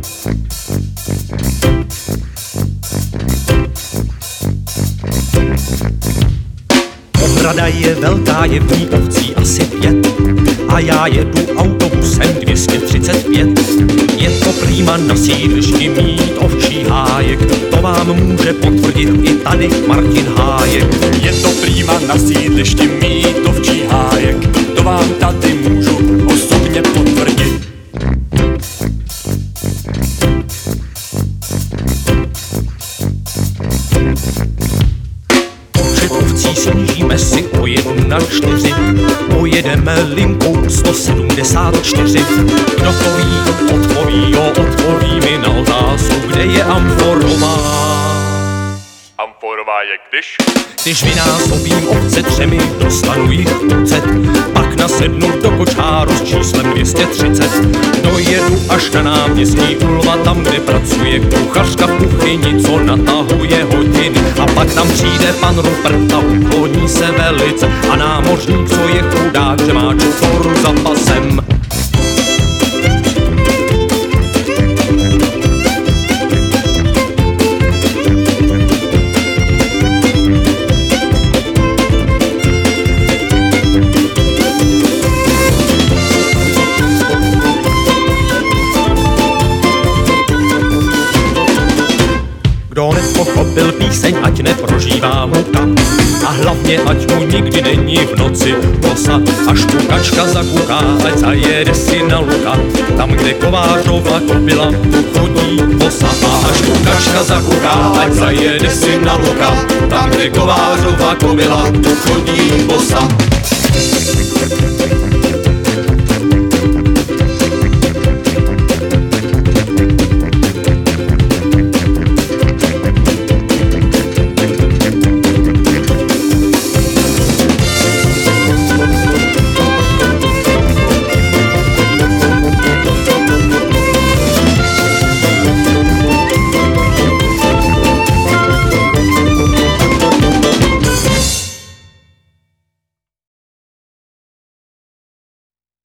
Ohrada je velká, je v ní ovcí asi 5 a já jedu autobusem 235. Je to prýma na sídlišti mít ovčí hájek, to vám může potvrdit i tady Martin Hájek. Je to prýma na sídlišti mít ovčí hájek, to vám tady můžu osobně potvrdit. Počet ovcí snížíme si o 1 na 4, pojedeme linkou 174. Kdo to ví, odpoví mi na otázku, kde je Amforová. Amforová je Když vynásobím obce 3, dostanu jich 30, pak nasednu do kočáru s číslem 230. Dojedu až na náměstí u Lva, tam, kde pracuje kuchařka v kuchyni, co natahuje hodiny. A pak tam přijde pan Rupert a ukloní se velice a námořník, co je chudák, že má čtvoru za pasem. Kdo nepochopil píseň, ať neprožívá muka a hlavně ať mu nikdy není v noci kosa. Až kukačka zakuká, ať zajede si na luka, tam, kde Kovářova kobila chodí bosa. A až kukačka zakuká, ať zajede si na luka, tam, kde Kovářova kobila chodí bosa.